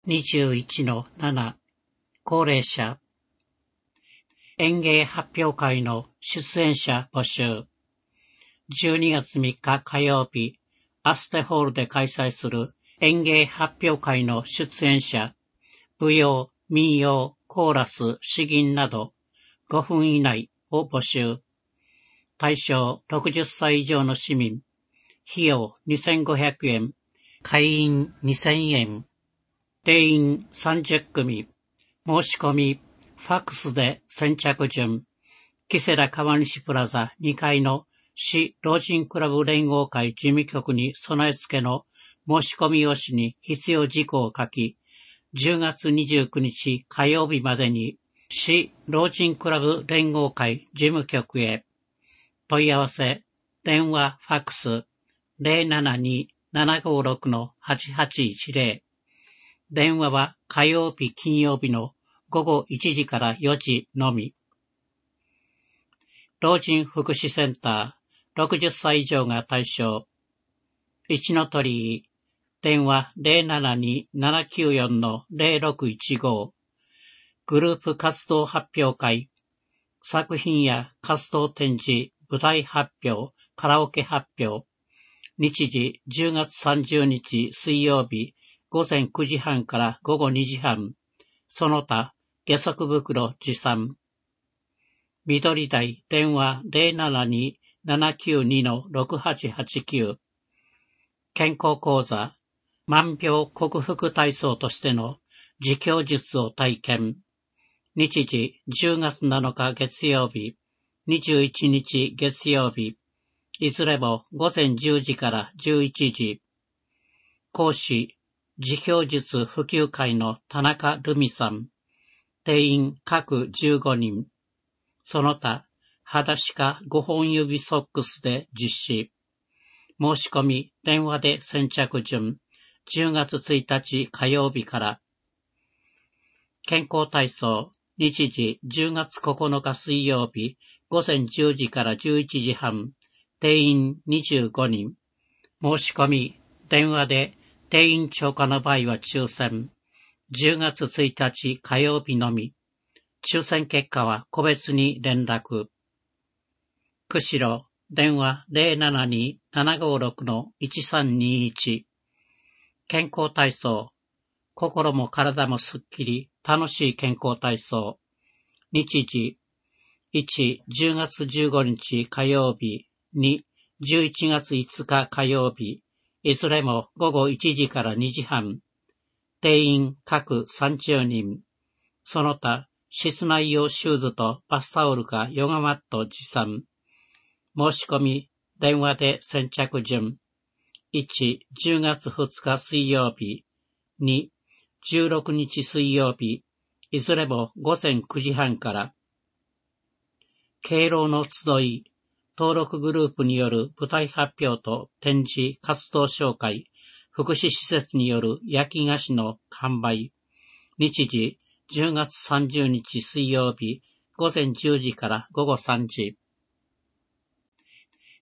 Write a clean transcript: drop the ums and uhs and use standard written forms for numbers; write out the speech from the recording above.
21-7 高齢者演芸発表会の出演者募集。12月3日火曜日、アステホールで開催する演芸発表会の出演者、舞踊、民謡、コーラス、詩吟など5分以内を募集。対象60歳以上の市民。費用2500円。会員2000円。定員30組。申し込み、ファックスで先着順。キセラ川西プラザ2階の市老人クラブ連合会事務局に備え付けの申し込み用紙に必要事項を書き、10月29日火曜日までに市老人クラブ連合会事務局へ。問い合わせ、電話、ファックス 072-756-8810。電話は火曜日、金曜日の午後1時から4時のみ。老人福祉センター、60歳以上が対象。一の鳥居、電話 072-794-0615。グループ活動発表会、作品や活動展示、舞台発表、カラオケ発表。日時10月30日水曜日、午前9時半から午後2時半。その他、下足袋持参。緑台電話 072-792-6889。健康講座、万病克服体操としての自供術を体験。日時10月7日月曜日、21日月曜日。いずれも午前10時から11時。講師、自供術普及会の田中留美さん。定員各15人。その他、裸足か5本指ソックスで実施。申し込み、電話で先着順。10月1日火曜日から。健康体操、日時10月9日水曜日、午前10時から11時半。定員25人。申し込み、電話で定員超過の場合は抽選。10月1日火曜日のみ。抽選結果は個別に連絡。釧路、電話 072-756-1321。健康体操。心も体もすっきり、楽しい健康体操。日時、1、10月15日火曜日。2、11月5日火曜日。いずれも午後1時から2時半。定員各30人。その他、室内用シューズとバスタオルかヨガマット持参。申し込み、電話で先着順。1、10月2日水曜日。2、16日水曜日。いずれも午前9時半から。敬老の集い。登録グループによる舞台発表と展示活動紹介、福祉施設による焼き菓子の販売。日時10月30日水曜日午前10時から午後3時。